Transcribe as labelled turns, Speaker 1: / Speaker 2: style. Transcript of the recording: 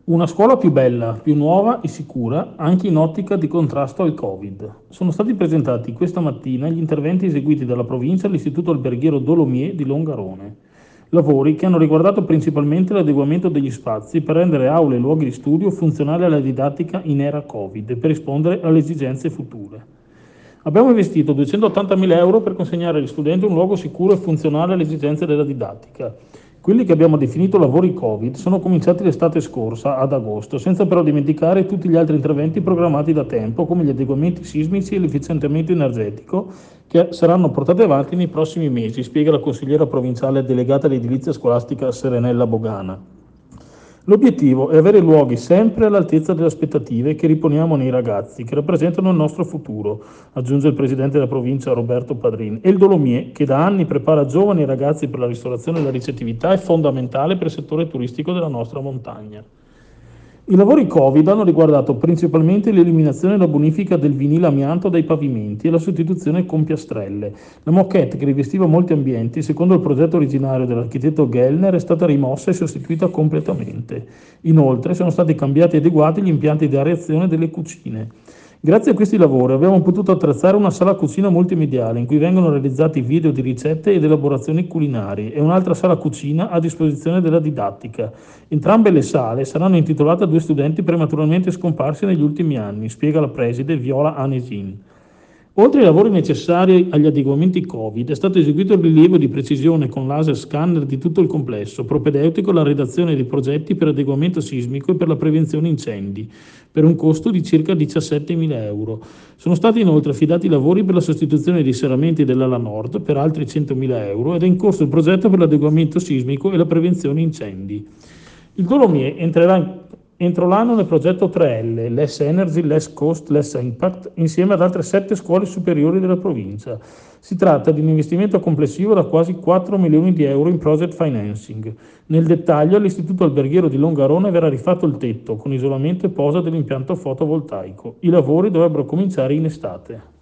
Speaker 1: Una scuola più bella, più nuova e sicura, anche in ottica di contrasto al Covid. Sono stati presentati questa mattina gli interventi eseguiti dalla provincia all'Istituto Alberghiero Dolomier di Longarone. Lavori che hanno riguardato principalmente l'adeguamento degli spazi per rendere aule e luoghi di studio funzionali alla didattica in era Covid e per rispondere alle esigenze future. Abbiamo investito 280.000 euro per consegnare agli studenti un luogo sicuro e funzionale alle esigenze della didattica. Quelli che abbiamo definito lavori Covid sono cominciati l'estate scorsa, ad agosto, senza però dimenticare tutti gli altri interventi programmati da tempo, come gli adeguamenti sismici e l'efficientamento energetico, che saranno portati avanti nei prossimi mesi, spiega la consigliera provinciale delegata all'edilizia scolastica Serenella Bogana. L'obiettivo è avere luoghi sempre all'altezza delle aspettative che riponiamo nei ragazzi, che rappresentano il nostro futuro, aggiunge il presidente della provincia Roberto Padrin. E il Dolomier, che da anni prepara giovani e ragazzi per la ristorazione e la ricettività, è fondamentale per il settore turistico della nostra montagna. I lavori Covid hanno riguardato principalmente l'eliminazione e la bonifica del vinile amianto dai pavimenti e la sostituzione con piastrelle. La moquette, che rivestiva molti ambienti, secondo il progetto originario dell'architetto Gellner, è stata rimossa e sostituita completamente. Inoltre sono stati cambiati e adeguati gli impianti di areazione delle cucine. Grazie a questi lavori abbiamo potuto attrezzare una sala cucina multimediale in cui vengono realizzati video di ricette ed elaborazioni culinarie e un'altra sala cucina a disposizione della didattica. Entrambe le sale saranno intitolate a due studenti prematuramente scomparsi negli ultimi anni, spiega la preside Viola Anesin. Oltre ai lavori necessari agli adeguamenti Covid, è stato eseguito il rilievo di precisione con laser scanner di tutto il complesso, propedeutico alla redazione di progetti per adeguamento sismico e per la prevenzione incendi, per un costo di circa 17.000 euro. Sono stati inoltre affidati lavori per la sostituzione dei serramenti dell'ala nord per altri 100.000 euro ed è in corso il progetto per l'adeguamento sismico e la prevenzione incendi. Il Dolomier entrerà entro l'anno nel progetto 3L, Less Energy, Less Cost, Less Impact, insieme ad altre 7 scuole superiori della provincia. Si tratta di un investimento complessivo da quasi 4 milioni di euro in project financing. Nel dettaglio, all'Istituto Alberghiero di Longarone verrà rifatto il tetto, con isolamento e posa dell'impianto fotovoltaico. I lavori dovrebbero cominciare in estate.